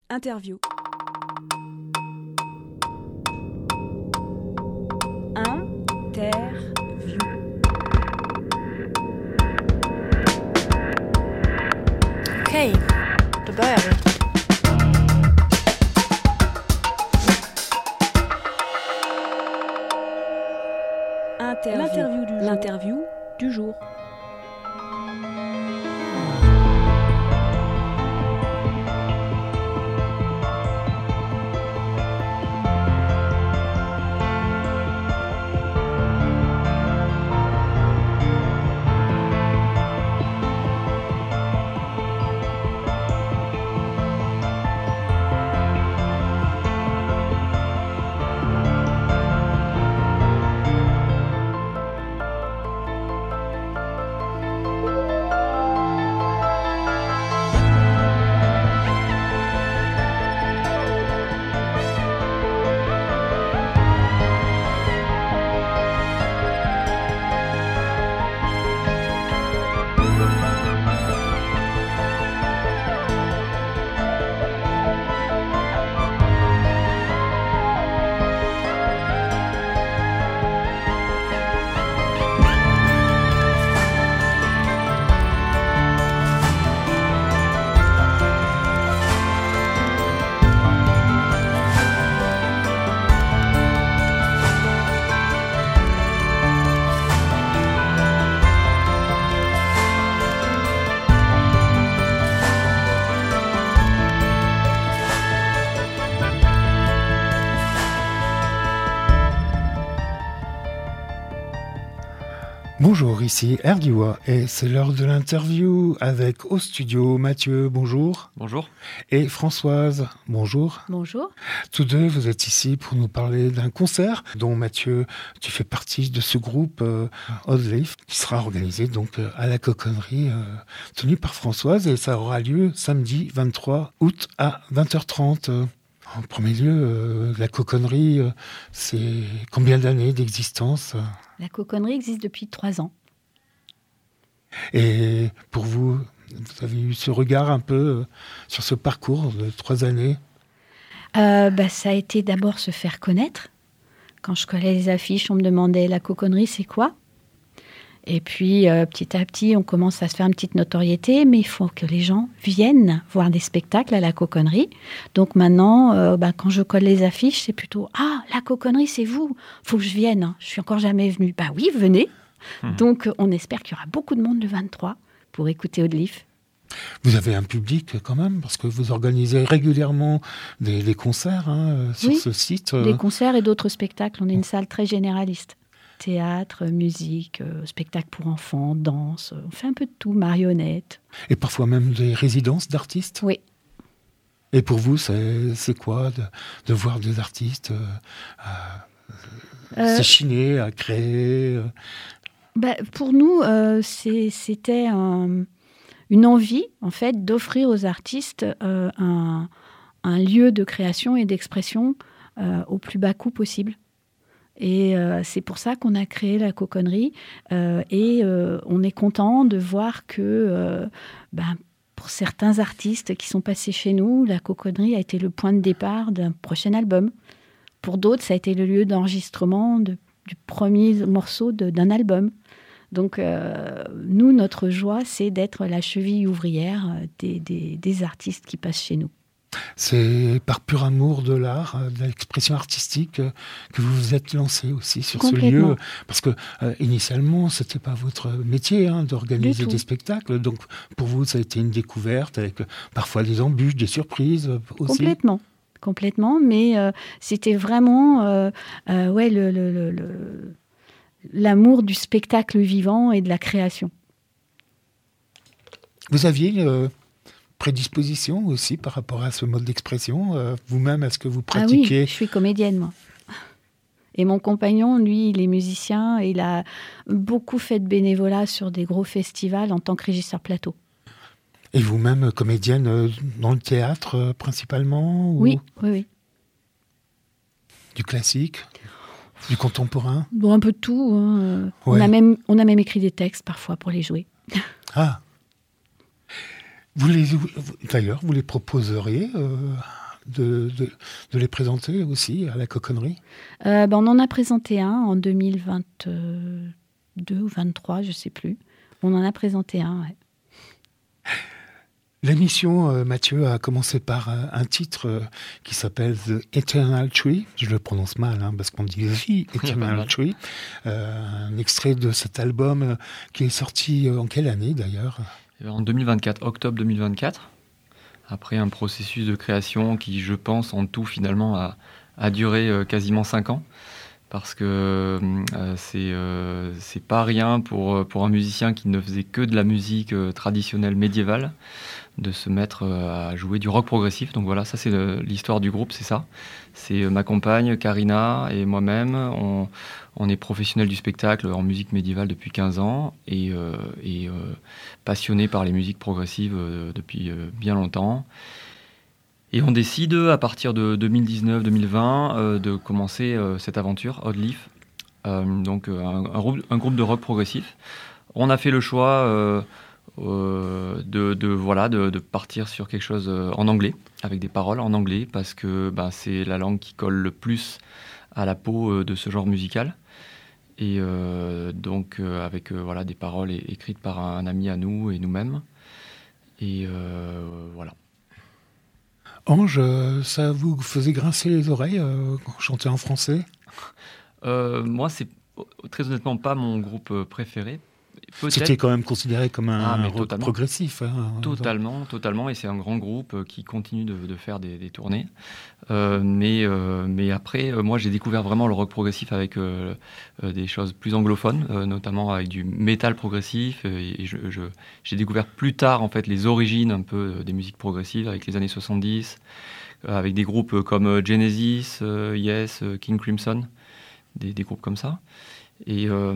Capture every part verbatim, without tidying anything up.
Interview. Interview. Okej, då börjar vi. Interview. L'interview du jour. L'interview du jour. Bonjour, ici Erguiwa et c'est l'heure de l'interview avec au studio Mathieu, bonjour. Bonjour. Et Françoise, bonjour. Bonjour. Tous deux, vous êtes ici pour nous parler d'un concert dont Mathieu, tu fais partie de ce groupe euh, Odd Leaf qui sera organisé donc euh, à la Coconnerie euh, tenu par Françoise et ça aura lieu samedi vingt-trois août à vingt heures trente. En premier lieu, euh, la Coconnerie, euh, c'est combien d'années d'existence ? La Coconnerie existe depuis trois ans. Et pour vous, vous avez eu ce regard un peu euh, sur ce parcours de trois années ? euh, bah, Ça a été d'abord se faire connaître. Quand je collais les affiches, on me demandait la Coconnerie, c'est quoi ? Et puis, euh, petit à petit, on commence à se faire une petite notoriété, mais il faut que les gens viennent voir des spectacles à la Coconnerie. Donc maintenant, euh, bah, quand je colle les affiches, c'est plutôt « Ah, la Coconnerie, c'est vous ! Faut que je vienne, hein. Je suis encore jamais venue. » Bah oui, venez. Mmh. Donc, on espère qu'il y aura beaucoup de monde le vingt-trois pour écouter Odd Leaf. Vous avez un public quand même, parce que vous organisez régulièrement des, des concerts hein, sur oui, ce site. Des concerts et d'autres spectacles. On est une salle très généraliste. Théâtre, musique, euh, spectacle pour enfants, danse, on fait un peu de tout, marionnettes. Et parfois même des résidences d'artistes ? Oui. Et pour vous, c'est, c'est quoi de, de voir des artistes euh, à, euh, s'échiner, à créer euh... bah, Pour nous, euh, c'est, c'était un, une envie, en fait, d'offrir aux artistes euh, un, un lieu de création et d'expression euh, au plus bas coût possible. Et euh, c'est pour ça qu'on a créé la Coconnerie. Euh, et euh, on est content de voir que euh, ben, pour certains artistes qui sont passés chez nous, la Coconnerie a été le point de départ d'un prochain album. Pour d'autres, ça a été le lieu d'enregistrement de, du premier morceau de, d'un album. Donc, euh, nous, notre joie, c'est d'être la cheville ouvrière des, des, des artistes qui passent chez nous. C'est par pur amour de l'art, de l'expression artistique, que vous vous êtes lancé aussi sur ce lieu. Parce que euh, initialement, c'était pas votre métier hein, d'organiser des spectacles. Donc pour vous, ça a été une découverte avec parfois des embûches, des surprises aussi. Complètement, complètement. Mais euh, c'était vraiment, euh, euh, ouais, le, le, le, le, l'amour du spectacle vivant et de la création. Vous aviez euh, prédisposition aussi par rapport à ce mode d'expression euh, vous-même, est-ce que vous pratiquez ? Ah oui, je suis comédienne, moi. Et mon compagnon, lui, il est musicien et il a beaucoup fait de bénévolat sur des gros festivals en tant que régisseur plateau. Et vous-même, comédienne euh, dans le théâtre euh, principalement ou... Oui, oui, oui. Du classique ? Du contemporain ? Bon, un peu de tout. Hein. Ouais. On a même, on a même écrit des textes parfois pour les jouer. Ah. Vous les, d'ailleurs, vous les proposeriez euh, de, de, de les présenter aussi à la Coconnerie? euh, ben, On en a présenté un en deux mille vingt-deux ou vingt-trois, je ne sais plus. On en a présenté un, ouais. L'émission, euh, Mathieu, a commencé par euh, un titre euh, qui s'appelle The Eternal Tree. Je le prononce mal, hein, parce qu'on dit The Eternal Tree. Euh, un extrait de cet album euh, qui est sorti euh, en quelle année, d'ailleurs? En deux mille vingt-quatre, octobre deux mille vingt-quatre. Après un processus de création qui, je pense, en tout, finalement, a, a duré euh, quasiment cinq ans. Parce que euh, c'est, euh, c'est pas rien pour, pour un musicien qui ne faisait que de la musique euh, traditionnelle médiévale, de se mettre à jouer du rock progressif. Donc voilà, ça c'est le, l'histoire du groupe, c'est ça. C'est ma compagne, Karina, et moi-même. On, on est professionnels du spectacle en musique médiévale depuis quinze ans et, euh, et euh, passionnés par les musiques progressives euh, depuis euh, bien longtemps. Et on décide, à partir de deux mille dix-neuf deux mille vingt, euh, de commencer euh, cette aventure, Odd Leaf, euh, donc un, un, un groupe de rock progressif. On a fait le choix euh, euh, de, de, voilà, de, de partir sur quelque chose en anglais, avec des paroles en anglais, parce que ben, c'est la langue qui colle le plus à la peau de ce genre musical. Et euh, donc euh, avec euh, voilà, des paroles écrites par un ami à nous et nous-mêmes. Et euh, voilà. Ange, ça vous faisait grincer les oreilles euh, quand vous chantez en français? euh, Moi, c'est très honnêtement pas mon groupe préféré. Peut-être. C'était quand même considéré comme un ah, rock progressif. Hein, totalement, totalement. Et c'est un grand groupe qui continue de, de faire des, des tournées. Euh, mais, euh, mais après, euh, moi, j'ai découvert vraiment le rock progressif avec euh, euh, des choses plus anglophones, euh, notamment avec du métal progressif. Et je, je, j'ai découvert plus tard, en fait, les origines un peu des musiques progressives avec les années soixante-dix, euh, avec des groupes comme Genesis, euh, Yes, King Crimson, des, des groupes comme ça. Et, euh,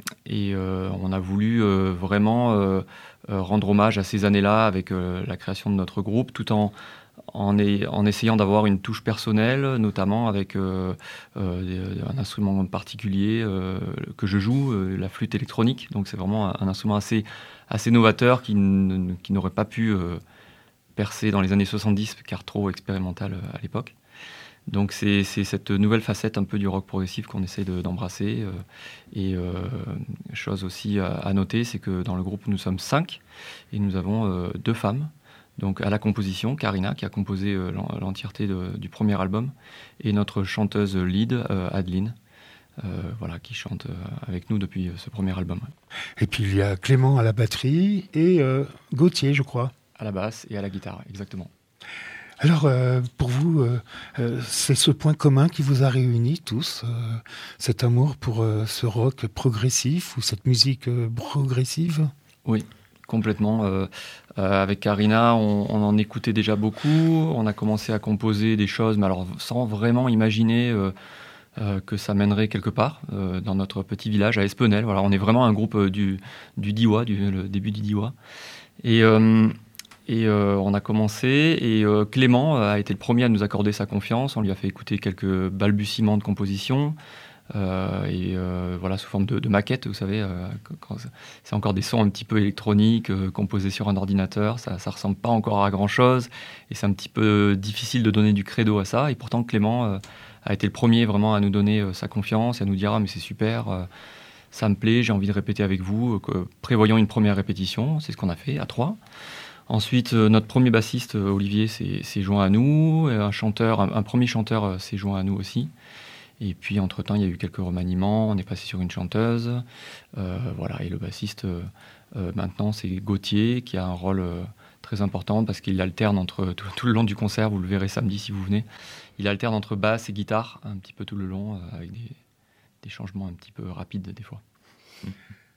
et euh, on a voulu euh, vraiment euh, rendre hommage à ces années-là avec euh, la création de notre groupe, tout en, en, est, en essayant d'avoir une touche personnelle, notamment avec euh, euh, un instrument particulier euh, que je joue, euh, la flûte électronique. Donc c'est vraiment un, un instrument assez, assez novateur qui, n- qui n'aurait pas pu euh, percer dans les années soixante-dix, car trop expérimental à l'époque. Donc c'est, c'est cette nouvelle facette un peu du rock progressif qu'on essaie de, d'embrasser. Euh, et euh, chose aussi à, à noter, c'est que dans le groupe, nous sommes cinq et nous avons euh, deux femmes. Donc à la composition, Karina, qui a composé euh, l'entièreté de, du premier album, et notre chanteuse lead, euh, Adeline, euh, voilà, qui chante euh, avec nous depuis ce premier album. Et puis il y a Clément à la batterie et euh, Gauthier, je crois. À la basse et à la guitare, exactement. Alors, euh, pour vous, euh, euh, c'est ce point commun qui vous a réunis tous, euh, cet amour pour euh, ce rock progressif ou cette musique euh, progressive? Oui, complètement. Euh, euh, avec Karina, on, on en écoutait déjà beaucoup. On a commencé à composer des choses, mais alors sans vraiment imaginer euh, euh, que ça mènerait quelque part euh, dans notre petit village à Espenel. Voilà, on est vraiment un groupe euh, du, du Diois, du le début du Diois. Et euh, Et euh, on a commencé, et euh, Clément a été le premier à nous accorder sa confiance. On lui a fait écouter quelques balbutiements de composition, euh, et euh, voilà, sous forme de, de maquette, vous savez. Euh, quand c'est encore des sons un petit peu électroniques, euh, composés sur un ordinateur. Ça ne ressemble pas encore à grand-chose, et c'est un petit peu difficile de donner du credo à ça. Et pourtant, Clément euh, a été le premier vraiment à nous donner euh, sa confiance, et à nous dire « Ah, mais c'est super, euh, ça me plaît, j'ai envie de répéter avec vous. Euh, » Prévoyons une première répétition, c'est ce qu'on a fait à trois. Ensuite, euh, notre premier bassiste, euh, Olivier, s'est, s'est joint à nous. Un chanteur, un, un premier chanteur euh, s'est joint à nous aussi. Et puis, entre-temps, il y a eu quelques remaniements. On est passé sur une chanteuse. Euh, voilà. Et le bassiste, euh, euh, maintenant, c'est Gauthier, qui a un rôle euh, très important parce qu'il alterne entre tout, tout le long du concert. Vous le verrez samedi si vous venez. Il alterne entre basse et guitare un petit peu tout le long, euh, avec des, des changements un petit peu rapides des fois. Mmh.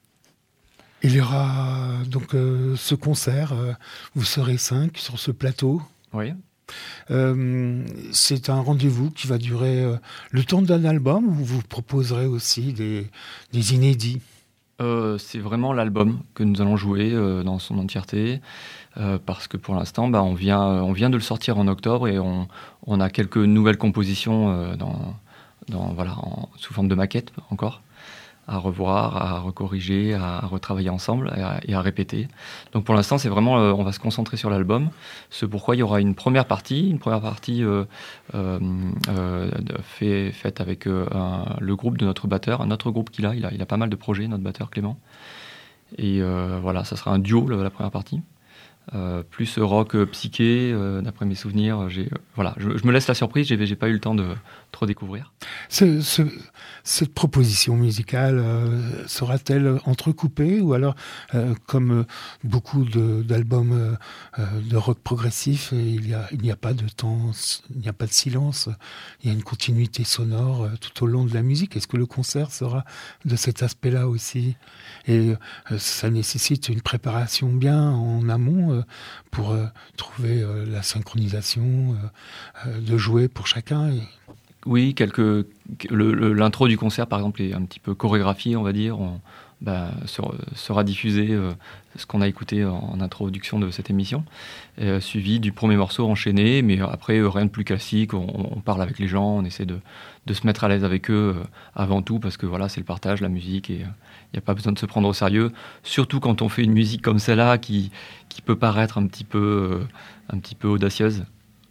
Il y aura donc euh, ce concert, euh, vous serez cinq sur ce plateau. Oui. Euh, c'est un rendez-vous qui va durer euh, le temps d'un album, ou vous proposerez aussi des, des inédits? euh, C'est vraiment l'album que nous allons jouer euh, dans son entièreté, euh, parce que pour l'instant, bah, on, vient, on vient de le sortir en octobre, et on, on a quelques nouvelles compositions euh, dans, dans, voilà, en, sous forme de maquette encore, à revoir, à recorriger, à, à retravailler ensemble et à, et à répéter. Donc pour l'instant, c'est vraiment, euh, on va se concentrer sur l'album. Ce pourquoi il y aura une première partie, une première partie euh, euh, euh, fait, faite avec euh, un, le groupe de notre batteur, un autre groupe qu'il a. Il a, il a pas mal de projets, notre batteur Clément. Et euh, voilà, ça sera un duo la, la première partie. Euh, plus rock euh, psyché, euh, d'après mes souvenirs. J'ai, euh, voilà, je, je me laisse la surprise, j'ai, j'ai pas eu le temps de trop découvrir. Ce, ce, cette proposition musicale euh, sera-t-elle entrecoupée ou alors, euh, comme beaucoup de, d'albums euh, de rock progressif, il n'y a, il n'y a pas de temps, il n'y a pas de silence, il y a une continuité sonore euh, tout au long de la musique. Est-ce que le concert sera de cet aspect-là aussi ? Et euh, ça nécessite une préparation bien en amont euh, pour euh, trouver euh, la synchronisation euh, euh, de jouer pour chacun. Et... Oui, quelques, le, le, l'intro du concert, par exemple, est un petit peu chorégraphié, on va dire. On, bah, sera, sera diffusé euh, ce qu'on a écouté en, en introduction de cette émission, euh, suivi du premier morceau enchaîné, mais après, euh, rien de plus classique. On, on parle avec les gens, on essaie de, de se mettre à l'aise avec eux euh, avant tout, parce que voilà, c'est le partage, la musique, et il euh, n'y a pas besoin de se prendre au sérieux, surtout quand on fait une musique comme celle-là, qui, qui peut paraître un petit peu, euh, un petit peu audacieuse.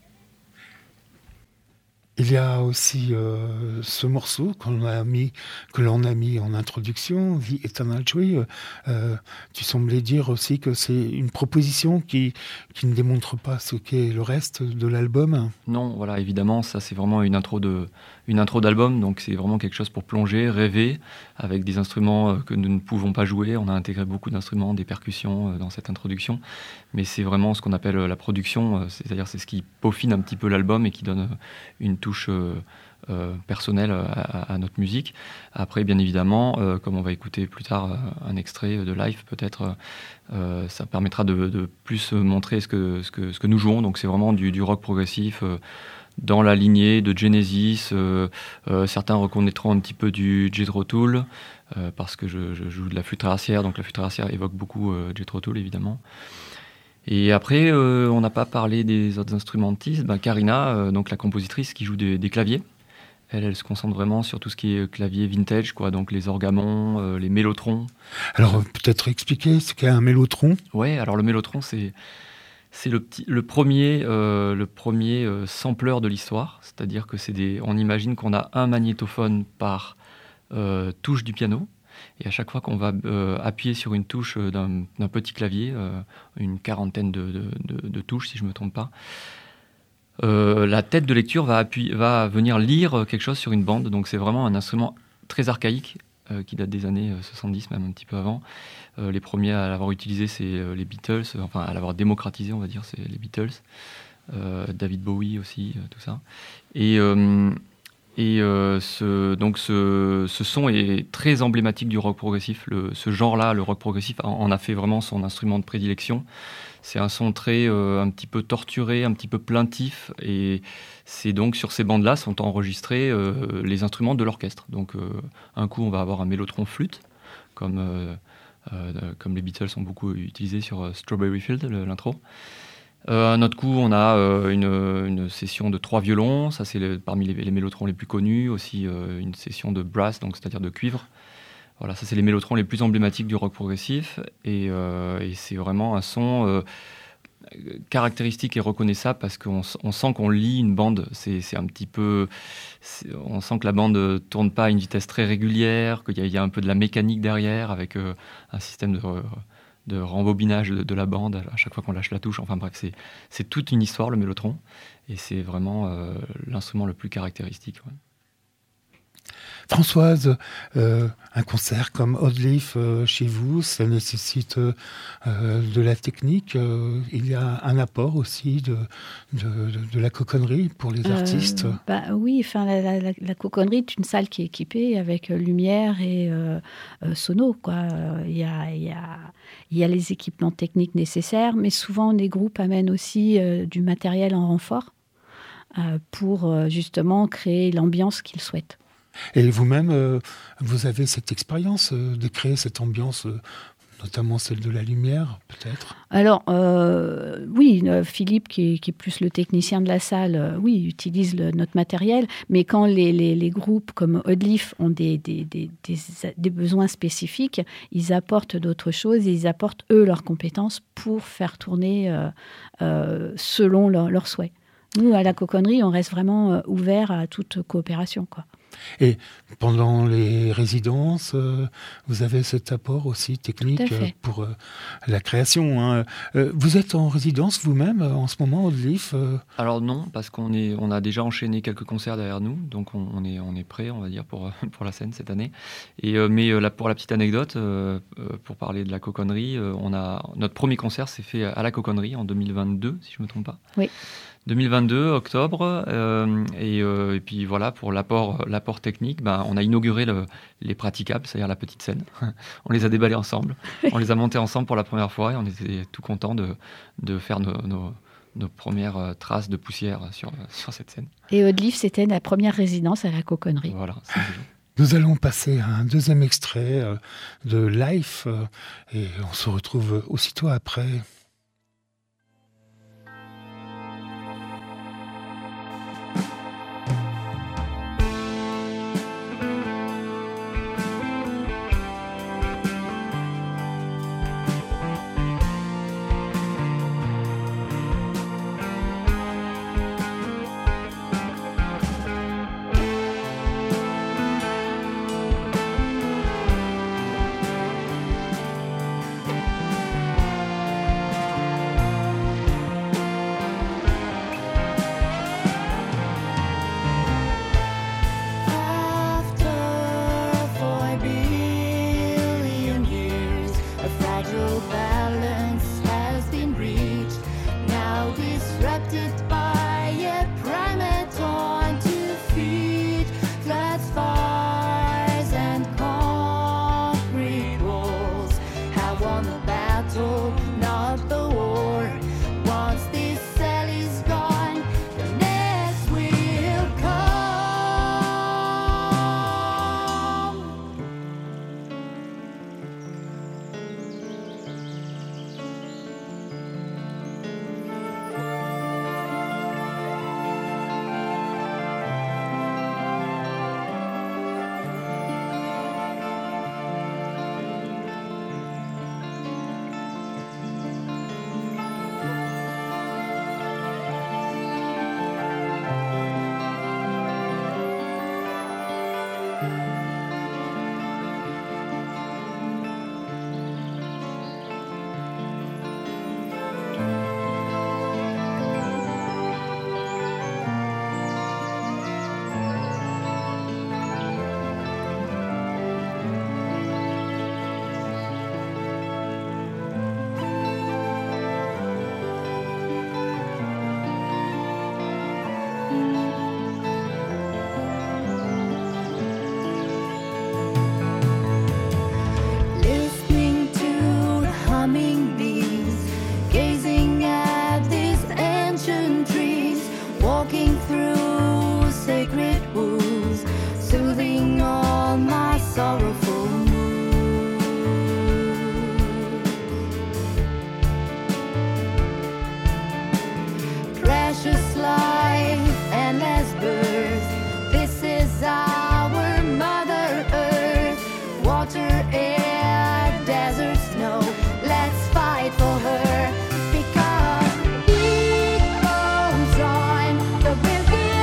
Il y a aussi euh, ce morceau qu'on a mis, que l'on a mis en introduction, The Eternal Tree. Euh, tu semblais dire aussi que c'est une proposition qui, qui ne démontre pas ce qu'est le reste de l'album. Non, voilà, évidemment, ça c'est vraiment une intro, de, une intro d'album, donc c'est vraiment quelque chose pour plonger, rêver, avec des instruments que nous ne pouvons pas jouer. On a intégré beaucoup d'instruments, des percussions dans cette introduction, mais c'est vraiment ce qu'on appelle la production, c'est-à-dire c'est ce qui peaufine un petit peu l'album et qui donne une touche Euh, euh, personnelle à, à notre musique. Après, bien évidemment, euh, comme on va écouter plus tard euh, un extrait de live, peut-être, euh, ça permettra de, de plus montrer ce que, ce, que, ce que nous jouons. Donc c'est vraiment du, du rock progressif euh, dans la lignée de Genesis. Euh, euh, certains reconnaîtront un petit peu du Jethro Tull, euh, parce que je, je joue de la flûte traversière, donc la flûte traversière évoque beaucoup euh, Jethro Tull, évidemment. Et après, euh, on n'a pas parlé des autres instrumentistes. Ben, Karina, euh, donc la compositrice qui joue des, des claviers, elle, elle se concentre vraiment sur tout ce qui est clavier vintage, quoi, donc les orgamons, euh, les mélotrons. Alors, peut-être expliquer ce qu'est un mélotron ? Ouais, alors le mélotron, c'est, c'est le, petit, le premier, euh, le premier euh, sampleur de l'histoire. C'est-à-dire que c'est des, on imagine qu'on a un magnétophone par euh, touche du piano. Et à chaque fois qu'on va euh, appuyer sur une touche d'un, d'un petit clavier, euh, une quarantaine de, de, de, de touches si je ne me trompe pas, euh, la tête de lecture va, appuyer, va venir lire quelque chose sur une bande. Donc c'est vraiment un instrument très archaïque euh, qui date des années soixante-dix, même un petit peu avant. Euh, les premiers à l'avoir utilisé, c'est euh, les Beatles, enfin à l'avoir démocratisé, on va dire, c'est les Beatles. Euh, David Bowie aussi, euh, tout ça. Et... Euh, Et euh, ce, donc ce, ce son est très emblématique du rock progressif. Le, ce genre-là, le rock progressif, en a fait vraiment son instrument de prédilection. C'est un son très, euh, un petit peu torturé, un petit peu plaintif. Et c'est donc sur ces bandes-là sont enregistrés euh, les instruments de l'orchestre. Donc euh, un coup, on va avoir un mélotron flûte, comme, euh, euh, comme les Beatles ont beaucoup utilisé sur euh, Strawberry Field, le, l'intro. Euh, à un autre coup, on a euh, une, une session de trois violons, ça c'est le, parmi les, les mélotrons les plus connus, aussi euh, une session de brass, donc c'est-à-dire de cuivre. Voilà, ça c'est les mélotrons les plus emblématiques du rock progressif, et, euh, et c'est vraiment un son euh, caractéristique et reconnaissable parce qu'on on sent qu'on lit une bande. C'est, c'est un petit peu, c'est, on sent que la bande tourne pas à une vitesse très régulière, qu'il y a, il y a un peu de la mécanique derrière avec euh, un système de euh, de rembobinage de, de la bande à chaque fois qu'on lâche la touche. Enfin bref, c'est, c'est toute une histoire, le mélotron, et c'est vraiment euh, l'instrument le plus caractéristique. Ouais. Françoise, euh, un concert comme Odd Leaf euh, chez vous, ça nécessite euh, de la technique. Euh, il y a un apport aussi de, de, de, de la coconnerie pour les artistes. Euh, bah, oui, enfin, la, la, la, la coconnerie est une salle qui est équipée avec lumière et euh, euh, sono, quoi. Il y a, il y a, il y a les équipements techniques nécessaires, mais souvent les groupes amènent aussi euh, du matériel en renfort euh, pour euh, justement créer l'ambiance qu'ils souhaitent. Et vous-même, euh, vous avez cette expérience euh, de créer cette ambiance euh, notamment celle de la lumière, peut-être? Alors, euh, oui, euh, Philippe, qui est, qui est plus le technicien de la salle, euh, oui, utilise le, notre matériel, mais quand les, les, les groupes comme Oddleif ont des, des, des, des, des besoins spécifiques, ils apportent d'autres choses et ils apportent, eux, leurs compétences pour faire tourner euh, euh, selon leur, leurs souhaits. Nous, à la Coconnerie, on reste vraiment euh, ouvert à toute coopération, quoi. Et pendant les résidences, euh, vous avez cet apport aussi technique euh, pour euh, la création. Hein. Euh, vous êtes en résidence vous-même euh, en ce moment, Oddleif euh... Alors non, parce qu'on est, on a déjà enchaîné quelques concerts derrière nous, donc on, on est, on est prêt, on va dire, pour, pour la scène cette année. Et, euh, mais euh, là, pour la petite anecdote, euh, euh, pour parler de la Coconnerie, euh, on a, notre premier concert s'est fait à la Coconnerie en deux mille vingt-deux, si je ne me trompe pas. Oui. deux mille vingt-deux, octobre, euh, et, euh, et puis voilà, pour l'apport, l'apport technique, ben, on a inauguré le, les praticables, c'est-à-dire la petite scène. On les a déballés ensemble, on les a montés ensemble pour la première fois, et on était tout contents de, de faire nos, nos, nos premières traces de poussière sur, sur cette scène. Et Oddleif, c'était la première résidence à la Coconnerie. Voilà, c'est joli. Nous allons passer à un deuxième extrait euh, de Life, euh, et on se retrouve aussitôt après. Because it goes on, the will be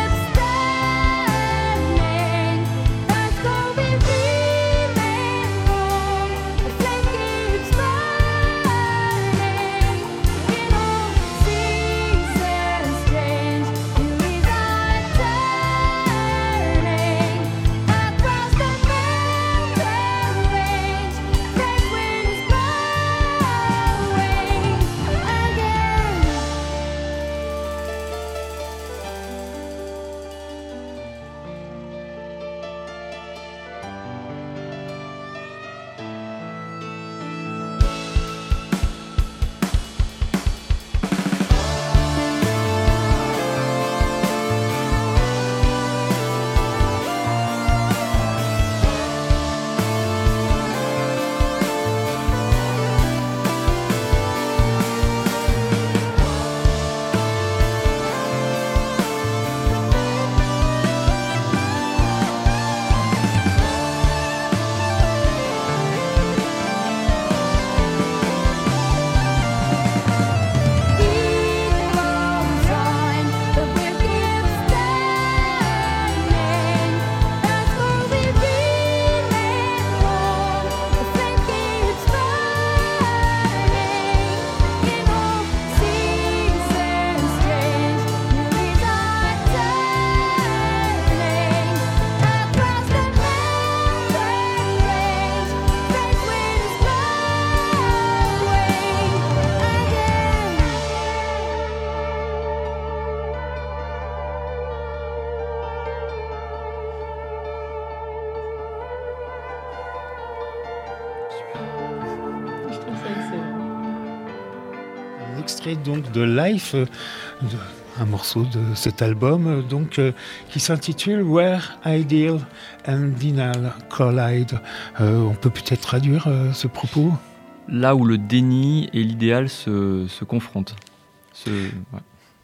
extrait donc de Life, euh, de, un morceau de cet album euh, donc, euh, qui s'intitule Where Ideal and Denial Collide. Euh, on peut peut-être traduire euh, ce propos ? Là où le déni et l'idéal se, se confrontent. Ce, ouais.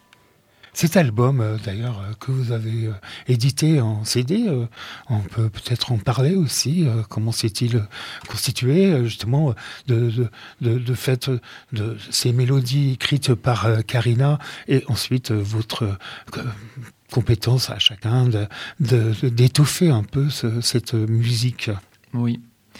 Cet album, euh, d'ailleurs, euh, que vous avez euh, édité en C D, euh, on peut peut-être en parler aussi. Euh, comment s'est-il euh, constitué, euh, justement, de, de, de, de fait euh, de ces mélodies écrites par euh, Karina et ensuite euh, votre euh, compétence à chacun de, de, de, d'étoffer un peu ce, cette musique. Oui.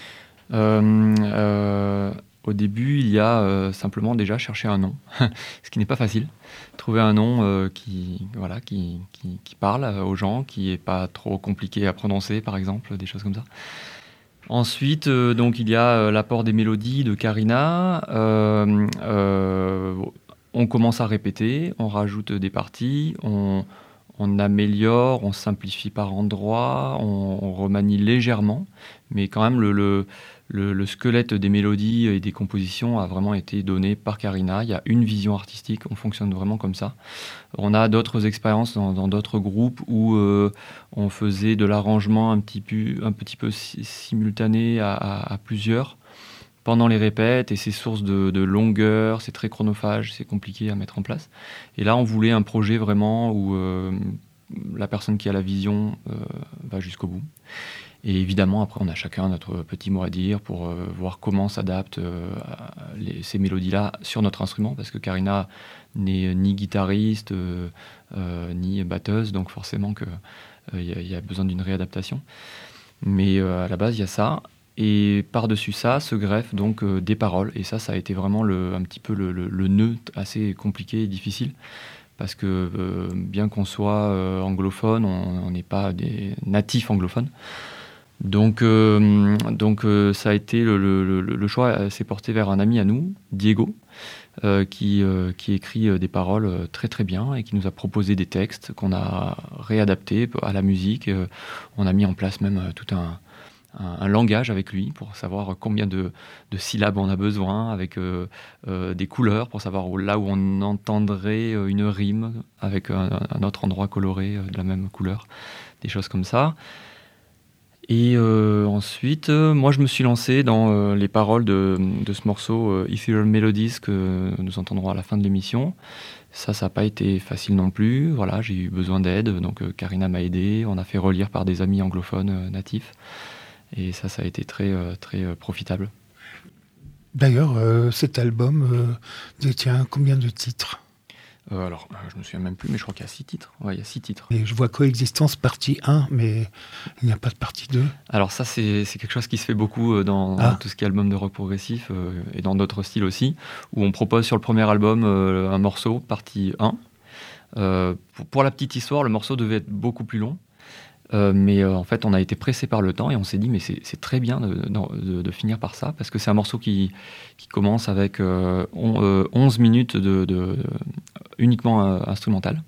Euh, euh, au début, il y a euh, simplement déjà chercher un nom, ce qui n'est pas facile. Trouver un nom euh, qui, voilà, qui, qui, qui parle aux gens, qui n'est pas trop compliqué à prononcer, par exemple, des choses comme ça. Ensuite, euh, donc, il y a euh, l'apport des mélodies de Karina. Euh, euh, on commence à répéter, on rajoute des parties, on, on améliore, on simplifie par endroits, on, on remanie légèrement, mais quand même le... le Le, le squelette des mélodies et des compositions a vraiment été donné par Karina. Il y a une vision artistique, on fonctionne vraiment comme ça. On a d'autres expériences dans, dans d'autres groupes où euh, on faisait de l'arrangement un petit peu, un petit peu simultané à, à, à plusieurs pendant les répètes, et c'est source de, de longueur, c'est très chronophage, c'est compliqué à mettre en place. Et là, on voulait un projet vraiment où euh, la personne qui a la vision euh, va jusqu'au bout. Et évidemment, après, on a chacun notre petit mot à dire pour euh, voir comment s'adaptent euh, les, ces mélodies-là sur notre instrument, parce que Karina n'est ni guitariste, euh, euh, ni batteuse, donc forcément qu'il euh, y, y a besoin d'une réadaptation. Mais euh, à la base, il y a ça. Et par-dessus ça se greffent donc euh, des paroles. Et ça, ça a été vraiment le, un petit peu le, le, le nœud assez compliqué et difficile. Parce que euh, bien qu'on soit euh, anglophone, on n'est pas des natifs anglophones. Donc, euh, donc euh, ça a été le, le, le choix s'est porté vers un ami à nous, Diego, euh, qui, euh, qui écrit des paroles très très bien et qui nous a proposé des textes qu'on a réadaptés à la musique. On a mis en place même tout un, un, un langage avec lui pour savoir combien de, de syllabes on a besoin, avec euh, euh, des couleurs pour savoir où, là où on entendrait une rime avec un, un autre endroit coloré de la même couleur, des choses comme ça. Et euh, ensuite, euh, moi je me suis lancé dans euh, les paroles de, de ce morceau euh, Ethereal Melodies que nous entendrons à la fin de l'émission. Ça, ça n'a pas été facile non plus. Voilà, j'ai eu besoin d'aide, donc euh, Karina m'a aidé. On a fait relire par des amis anglophones euh, natifs. Et ça, ça a été très, euh, très euh, profitable. D'ailleurs, euh, cet album euh, détient combien de titres ? Euh, alors, je me souviens même plus, mais je crois qu'il y a six titres. Ouais, il y a six titres. Et je vois Coexistence partie un, mais il n'y a pas de partie deux. Alors ça, c'est, c'est quelque chose qui se fait beaucoup dans, ah. dans tout ce qui est album de rock progressif euh, et dans d'autres styles aussi, où on propose sur le premier album euh, un morceau, partie un. Euh, pour, pour la petite histoire, le morceau devait être beaucoup plus long. Euh, mais euh, en fait, on a été pressé par le temps et on s'est dit, mais c'est, c'est très bien de, de, de finir par ça, parce que c'est un morceau qui, qui commence avec euh, on, euh, onze minutes de, de, de, uniquement euh, instrumental.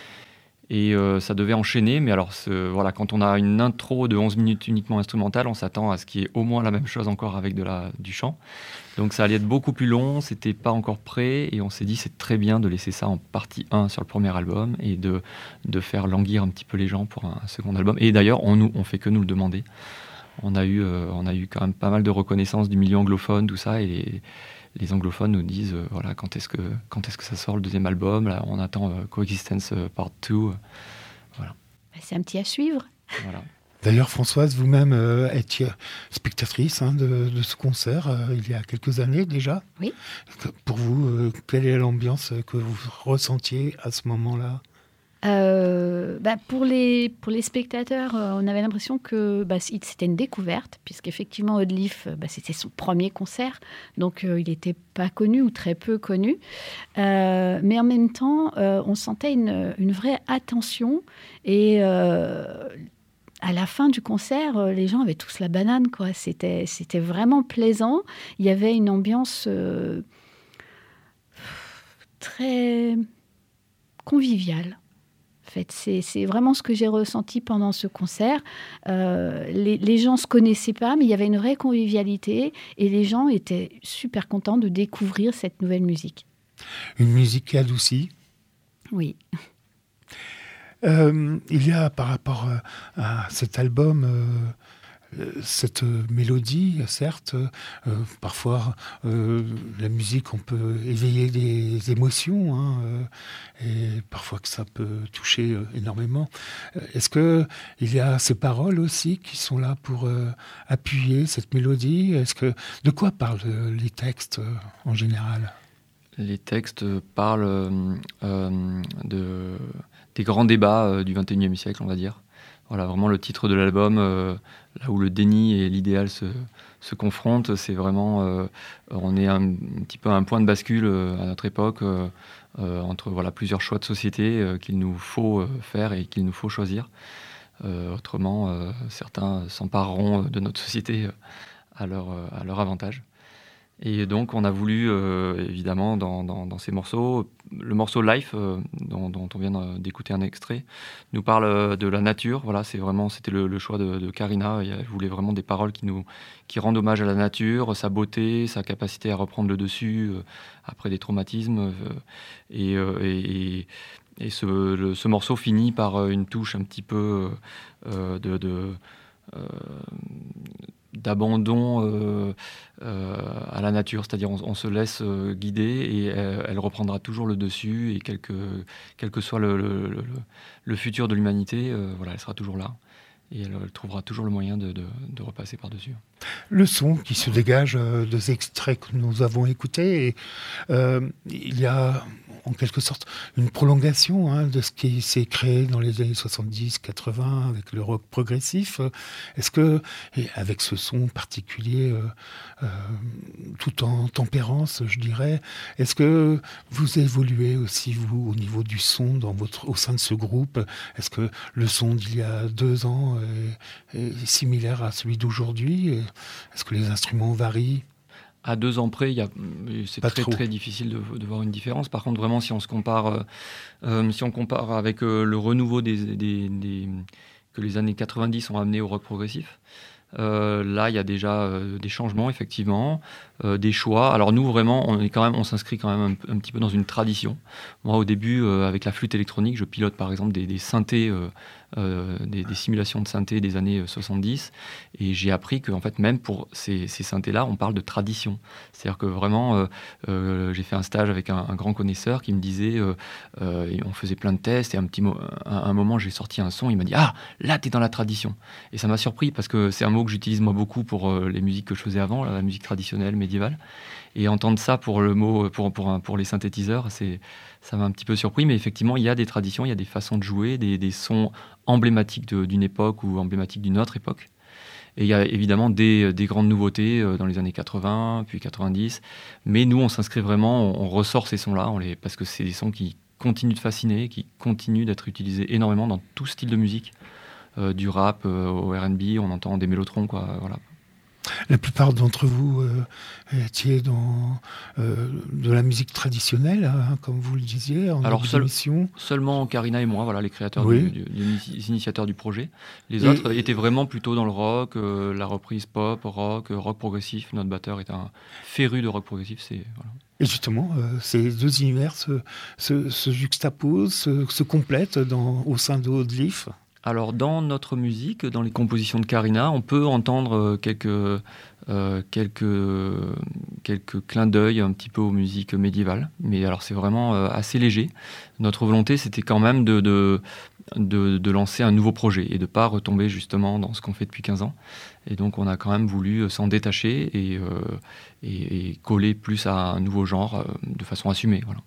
Et euh, ça devait enchaîner, mais alors voilà, quand on a une intro de onze minutes uniquement instrumentale, on s'attend à ce qu'il y ait au moins la même chose encore avec de la, du chant. Donc ça allait être beaucoup plus long, c'était pas encore prêt, et on s'est dit c'est très bien de laisser ça en partie un sur le premier album et de, de faire languir un petit peu les gens pour un second album. Et d'ailleurs, on nous on fait que nous le demander. On a eu, euh, on a eu quand même pas mal de reconnaissance du milieu anglophone, tout ça, et les, les anglophones nous disent euh, voilà, quand est-ce que quand est-ce que ça sort le deuxième album, là on attend euh, Coexistence euh, Part deux, euh, voilà. C'est un petit à suivre. Voilà. D'ailleurs, Françoise, vous-même euh, étiez spectatrice hein, de, de ce concert euh, il y a quelques années déjà. Oui. Pour vous, euh, quelle est l'ambiance que vous ressentiez à ce moment-là ? Euh, bah pour, les, pour les spectateurs, euh, on avait l'impression que bah, c'était une découverte, puisqu'effectivement, Odd Leaf, bah, c'était son premier concert, donc euh, il n'était pas connu ou très peu connu. Euh, mais en même temps, euh, on sentait une, une vraie attention et euh, à la fin du concert, les gens avaient tous la banane, quoi. C'était, c'était vraiment plaisant. Il y avait une ambiance euh, très conviviale. En fait, c'est, c'est vraiment ce que j'ai ressenti pendant ce concert. Euh, les, les gens ne se connaissaient pas, mais il y avait une vraie convivialité et les gens étaient super contents de découvrir cette nouvelle musique. Une musique qui adoucit. Oui. Euh, il y a par rapport à, à cet album euh, cette mélodie, certes, euh, parfois euh, la musique, on peut éveiller des émotions, hein, euh, et parfois que ça peut toucher euh, énormément. Est-ce que il y a ces paroles aussi qui sont là pour euh, appuyer cette mélodie? Est-ce que de quoi parlent les textes euh, en général? Les textes parlent euh, euh, de, des grands débats euh, du vingt et unième siècle, on va dire. Voilà, vraiment le titre de l'album, euh, là où le déni et l'idéal se, se confrontent, c'est vraiment, euh, on est un, un petit peu à un point de bascule euh, à notre époque, euh, euh, entre voilà, plusieurs choix de société euh, qu'il nous faut euh, faire et qu'il nous faut choisir. Euh, autrement, euh, certains s'empareront de notre société euh, à, leur, à leur avantage. Et donc, on a voulu, euh, évidemment, dans, dans, dans ces morceaux, le morceau Life, euh, dont, dont on vient d'écouter un extrait, nous parle de la nature. Voilà, c'est vraiment, c'était le, le choix de, de Karina. Elle voulait vraiment des paroles qui, nous, qui rendent hommage à la nature, sa beauté, sa capacité à reprendre le dessus euh, après des traumatismes. Euh, et, euh, et, et ce, le, ce morceau finit par une touche un petit peu euh, de... de euh, d'abandon euh, euh, à la nature, c'est-à-dire on, on se laisse euh, guider et elle, elle reprendra toujours le dessus et quel que, quel que soit le, le, le, le futur de l'humanité, euh, voilà, elle sera toujours là et elle, elle trouvera toujours le moyen de, de, de repasser par-dessus. Le son qui se dégage euh, des extraits que nous avons écoutés, et, euh, il y a en quelque sorte une prolongation hein, de ce qui s'est créé dans les années soixante-dix quatre-vingts avec le rock progressif. Est-ce que, et avec ce son particulier, euh, euh, tout en tempérance, je dirais, est-ce que vous évoluez aussi, vous, au niveau du son dans votre, au sein de ce groupe? Est-ce que le son d'il y a deux ans est, est similaire à celui d'aujourd'hui? Est-ce que les instruments varient? À deux ans près, il y a, c'est Pas très trop. très difficile de, de voir une différence. Par contre, vraiment, si on se compare, euh, si on compare avec euh, le renouveau des, des, des, que les années quatre-vingt-dix ont amené au rock progressif, euh, là, il y a déjà euh, des changements, effectivement, euh, des choix. Alors nous, vraiment, on est quand même, on s'inscrit quand même un, un petit peu dans une tradition. Moi, au début, euh, avec la flûte électronique, je pilote par exemple des, des synthés. Euh, Euh, des, des simulations de synthé des années soixante-dix, et j'ai appris que en fait, même pour ces, ces synthés-là, on parle de tradition. C'est-à-dire que vraiment, euh, euh, j'ai fait un stage avec un, un grand connaisseur qui me disait, euh, euh, et on faisait plein de tests, et un petit mo- un, un moment, j'ai sorti un son, il m'a dit « Ah, là, t'es dans la tradition !» Et ça m'a surpris, parce que c'est un mot que j'utilise moi beaucoup pour euh, les musiques que je faisais avant, la musique traditionnelle, médiévale. Et entendre ça pour le mot, pour, pour, pour les synthétiseurs, c'est, ça m'a un petit peu surpris, mais effectivement, il y a des traditions, il y a des façons de jouer, des, des sons emblématiques de, d'une époque ou emblématiques d'une autre époque. Et il y a évidemment des, des grandes nouveautés dans les années quatre-vingts, puis quatre-vingt-dix, mais nous, on s'inscrit vraiment, on, on ressort ces sons-là, on les, parce que c'est des sons qui continuent de fasciner, qui continuent d'être utilisés énormément dans tout style de musique, euh, du rap euh, au R and B, on entend des mélotrons, quoi, voilà. La plupart d'entre vous euh, étiez dans euh, de la musique traditionnelle, hein, comme vous le disiez, en Alors seul, émission. Seulement Karina et moi, voilà, les créateurs, oui. du, du, les initiateurs du projet. Les et, autres étaient vraiment plutôt dans le rock, euh, la reprise pop, rock, euh, rock progressif. Notre batteur est un féru de rock progressif. C'est, voilà. Et justement, euh, ces deux univers se, se, se juxtaposent, se, se complètent dans, au sein de Odd-Leaf. Alors, dans notre musique, dans les compositions de Karina, on peut entendre quelques, euh, quelques, quelques clins d'œil un petit peu aux musiques médiévales. Mais alors, c'est vraiment euh, assez léger. Notre volonté, c'était quand même de, de, de, de lancer un nouveau projet et de ne pas retomber justement dans ce qu'on fait depuis quinze ans. Et donc, on a quand même voulu s'en détacher et, euh, et, et coller plus à un nouveau genre euh, de façon assumée. Voilà.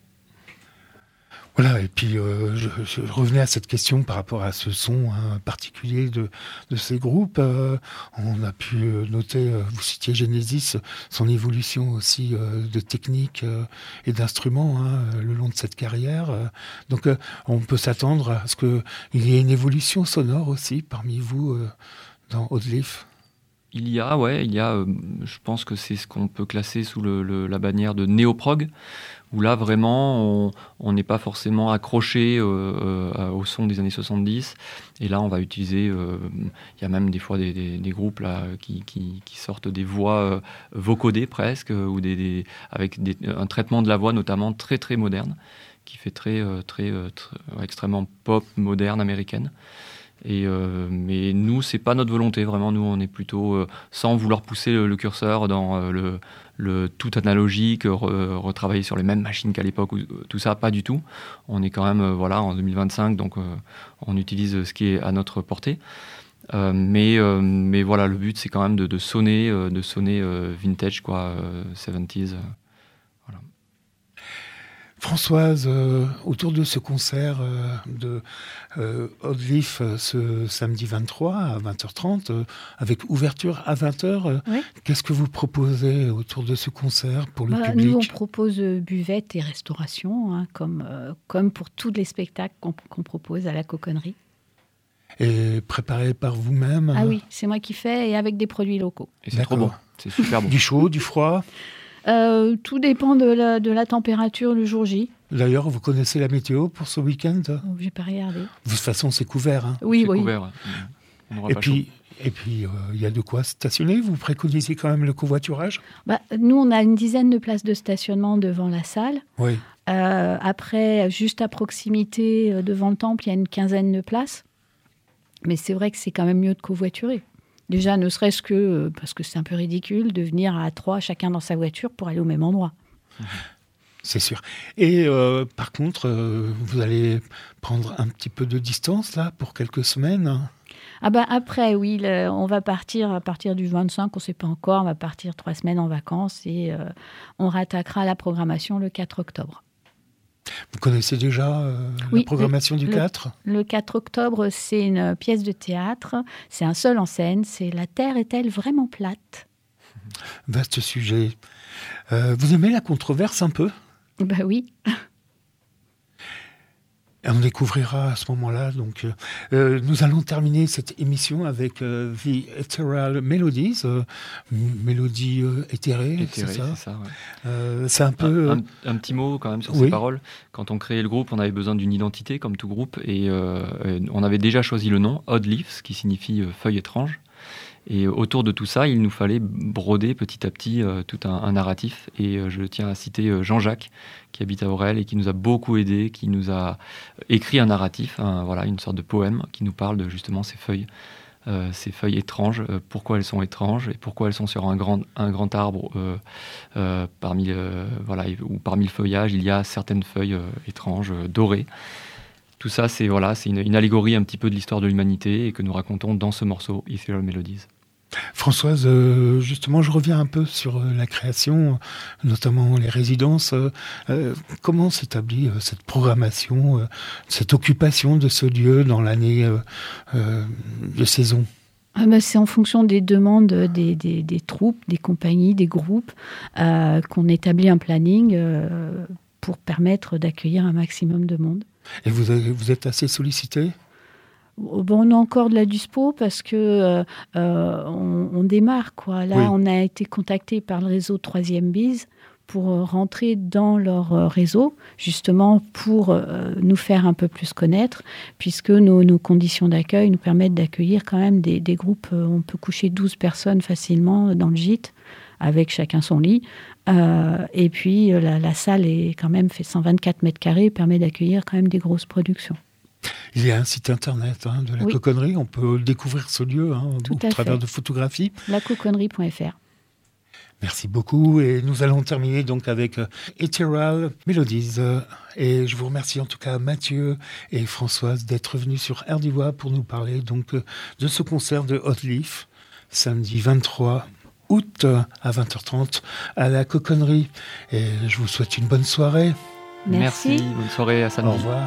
Voilà, et puis euh, je, je revenais à cette question par rapport à ce son hein, particulier de, de ces groupes. Euh, on a pu noter, euh, vous citiez Genesis, son évolution aussi euh, de technique euh, et d'instruments hein, le long de cette carrière. Euh, donc euh, on peut s'attendre à ce qu'il y ait une évolution sonore aussi parmi vous euh, dans Odd-Leaf. Il y a, ouais, il y a, euh, je pense que c'est ce qu'on peut classer sous le, le, la bannière de néo-prog, où là, vraiment, on n'est pas forcément accroché euh, euh, au son des années soixante-dix. Et là, on va utiliser, euh, il y a même des fois des, des, des groupes là, qui, qui, qui sortent des voix euh, vocodées presque, ou des, des, avec des, un traitement de la voix notamment très, très moderne, qui fait très, euh, très, euh, très extrêmement pop, moderne, américaine. Et euh, mais nous, c'est pas notre volonté, vraiment. Nous, on est plutôt, euh, sans vouloir pousser le, le curseur dans euh, le, le tout analogique, re, retravailler sur les mêmes machines qu'à l'époque, ou, tout ça, pas du tout. On est quand même, euh, voilà, en deux mille vingt-cinq, donc euh, on utilise ce qui est à notre portée. Euh, mais, euh, mais voilà, le but, c'est quand même de, de sonner, euh, de sonner euh, vintage, quoi, euh, soixante-dix. Euh, voilà. Françoise, euh, autour de ce concert euh, de euh, Odd Leaf euh, ce samedi vingt-trois à vingt heures trente, euh, avec ouverture à vingt heures, euh, Oui. Qu'est-ce que vous proposez autour de ce concert pour le Bah, public ? Nous, on propose euh, buvette et restauration, hein, comme, euh, comme pour tous les spectacles qu'on, qu'on propose à la Coconnerie. Et préparé par vous-même Ah oui, c'est moi qui fais, et avec des produits locaux. Et c'est D'accord. trop bon, c'est super bon. Du chaud, du froid ? Euh, tout dépend de la, de la température le jour J. D'ailleurs, vous connaissez la météo pour ce week-end ? De Oh, j'ai pas regardé. toute façon, c'est couvert. Hein. Oui, c'est oui. couvert. On n'aura Et pas puis, et puis, euh, il y a de quoi stationner. Vous préconisez quand même le covoiturage ? Bah, nous, on a une dizaine de places de stationnement devant la salle. Oui. Euh, après, juste à proximité, euh, devant le temple, il y a une quinzaine de places. Mais c'est vrai que c'est quand même mieux de covoiturer. Déjà, ne serait-ce que, euh, parce que c'est un peu ridicule, de venir à trois, chacun dans sa voiture, pour aller au même endroit. C'est sûr. Et euh, par contre, euh, vous allez prendre un petit peu de distance là pour quelques semaines. Ah bah après, oui, le- on va partir à partir du vingt-cinq, on ne sait pas encore, on va partir trois semaines en vacances et euh, on rattaquera la programmation le quatre octobre. Vous connaissez déjà euh, Oui, la programmation du le- quatre ? Le quatre octobre, c'est une pièce de théâtre, c'est un seul en scène, c'est La Terre est-elle vraiment plate ? Vaste sujet. Euh, vous aimez la controverse un peu ? Bah oui. Et on découvrira à ce moment-là. Donc, euh, euh, nous allons terminer cette émission avec euh, The Ethereal Melodies, euh, m- mélodie euh, éthérée, Éthéré, c'est ça, c'est ça, ouais. Euh, C'est un peu... Un, euh, un- un petit mot quand même sur oui. ces paroles. Quand on créait le groupe, on avait besoin d'une identité, comme tout groupe, et euh, euh, on avait déjà choisi le nom, Odd Leaves, qui signifie euh, feuille étrange. Et autour de tout ça, il nous fallait broder petit à petit euh, tout un, un narratif. Et euh, je tiens à citer euh, Jean-Jacques, qui habite à Aurel et qui nous a beaucoup aidé, qui nous a écrit un narratif, un, voilà, une sorte de poème qui nous parle de justement ces feuilles, euh, ces feuilles étranges, euh, pourquoi elles sont étranges et pourquoi elles sont sur un grand, un grand arbre euh, euh, parmi, euh, voilà, ou parmi le feuillage, il y a certaines feuilles euh, étranges, euh, dorées. Tout ça, c'est voilà, c'est une, une allégorie un petit peu de l'histoire de l'humanité et que nous racontons dans ce morceau, Ethereal Melodies. Françoise, euh, justement, je reviens un peu sur euh, la création, notamment les résidences. Euh, euh, comment s'établit euh, cette programmation, euh, cette occupation de ce lieu dans l'année euh, euh, de saison ? Ah bah, c'est en fonction des demandes des, des, des troupes, des compagnies, des groupes, euh, qu'on établit un planning euh, pour permettre d'accueillir un maximum de monde. Et vous, avez- vous êtes assez sollicité ? Bon, on a encore de la dispo parce que euh, euh, on, on démarre, quoi. Là, Oui. on a été contacté par le réseau Troisième Bise pour euh, rentrer dans leur euh, réseau, justement pour euh, nous faire un peu plus connaître, puisque nos, nos conditions d'accueil nous permettent d'accueillir quand même des, des groupes. euh, On peut coucher douze personnes facilement dans le gîte, avec chacun son lit. Euh, et puis, euh, la, la salle est quand même fait cent vingt-quatre mètres carrés, permet d'accueillir quand même des grosses productions. Il y a un site internet hein, de la Oui. Coconnerie, on peut découvrir ce lieu hein, Tout au à travers fait. de photographies. la coconnerie point f r. Merci beaucoup et nous allons terminer donc avec euh, Ethereal Melodies. Euh, et je vous remercie en tout cas Mathieu et Françoise d'être venus sur R D W A pour nous parler donc euh, de ce concert de Odd Leaf samedi vingt-trois août euh, à vingt heures trente à la Coconnerie. Et je vous souhaite une bonne soirée. Merci. Bonne soirée, à samedi. Au revoir.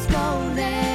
go there.